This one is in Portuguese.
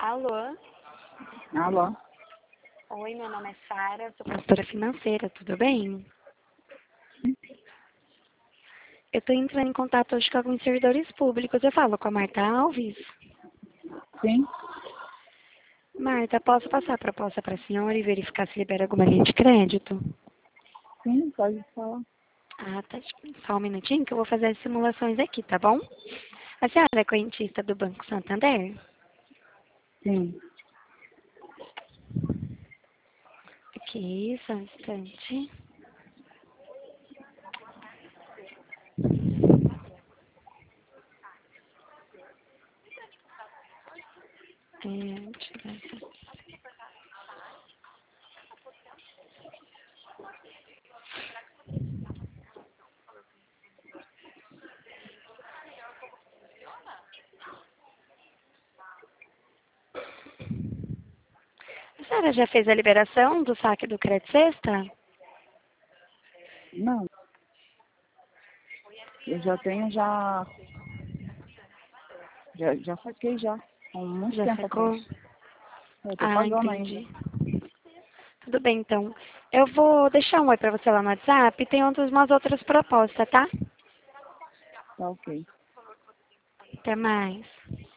Alô? Alô? Oi, meu nome é Sara, sou consultora financeira, tudo bem? Eu estou entrando em contato hoje com alguns servidores públicos. Eu falo com a Marta Alves. Sim? Marta, posso passar a proposta para a senhora e verificar se libera alguma linha de crédito? Sim, pode falar. Ah, tá. Só um minutinho que eu vou fazer as simulações aqui, tá bom? A senhora é correntista do Banco Santander? Sim. Ok, só um instante. Deixa eu ver aqui. A senhora já fez a liberação do saque do Crédito Sexta? Não, eu já tenho já saquei já, há muito Já tempo atrás. sacou? Eu tô Ah, pagando ainda. entendi. Tudo bem, então. Eu vou deixar um oi para você lá no WhatsApp e tem umas outras propostas, tá? Tá ok. Até mais.